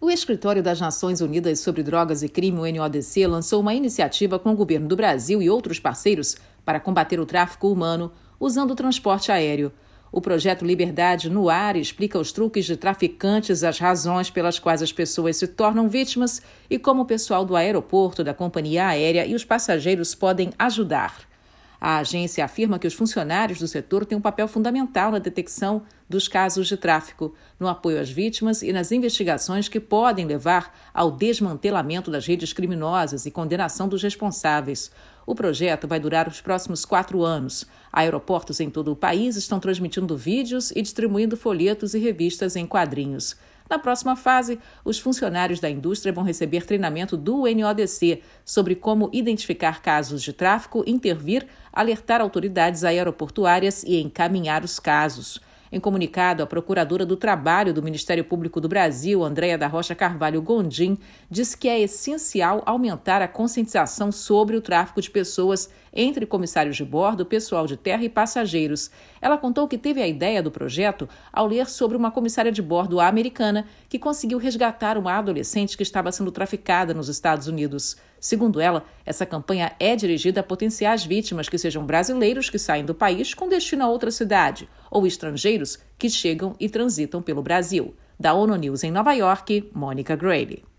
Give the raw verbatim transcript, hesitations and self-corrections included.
O Escritório das Nações Unidas sobre Drogas e Crime, o N O D C, lançou uma iniciativa com o governo do Brasil e outros parceiros para combater o tráfico humano usando o transporte aéreo. O projeto Liberdade no Ar explica os truques de traficantes, as razões pelas quais as pessoas se tornam vítimas e como o pessoal do aeroporto, da companhia aérea e os passageiros podem ajudar. A agência afirma que os funcionários do setor têm um papel fundamental na detecção dos casos de tráfico, no apoio às vítimas e nas investigações que podem levar ao desmantelamento das redes criminosas e condenação dos responsáveis. O projeto vai durar os próximos quatro anos. Aeroportos em todo o país estão transmitindo vídeos e distribuindo folhetos e revistas em quadrinhos. Na próxima fase, os funcionários da indústria vão receber treinamento do N O D C sobre como identificar casos de tráfico, intervir, alertar autoridades aeroportuárias e encaminhar os casos. Em comunicado, a procuradora do Trabalho do Ministério Público do Brasil, Andréia da Rocha Carvalho Gondim, disse que é essencial aumentar a conscientização sobre o tráfico de pessoas entre comissários de bordo, pessoal de terra e passageiros. Ela contou que teve a ideia do projeto ao ler sobre uma comissária de bordo americana que conseguiu resgatar uma adolescente que estava sendo traficada nos Estados Unidos. Segundo ela, essa campanha é dirigida a potenciais vítimas que sejam brasileiros que saem do país com destino a outra cidade ou estrangeiros que chegam e transitam pelo Brasil. Da ONU News em Nova York, Mônica Grayle.